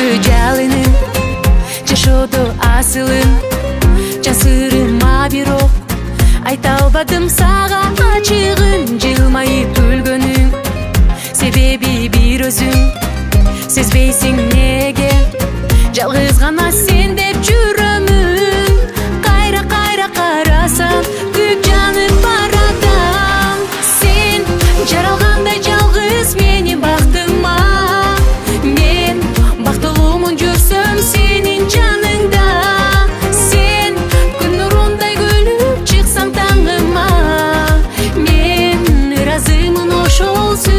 жалынын, жашоодо асылын, жасырыма бирок айта албадым сага ачыгын. Жылмайып өлгөнүң себеби бир өзүң, сезбейсиң неге жалгыз гана сен деп жүрөмүн. Кайра кайра карасам күп жанып баратам. Сен жаралгандай жалгыз менин бактыма, мен бактылуумун жүрсөм сенин жаныңда. Сен күн нурундай күлүп чыксаң таңыма, мен ыраазымын ошол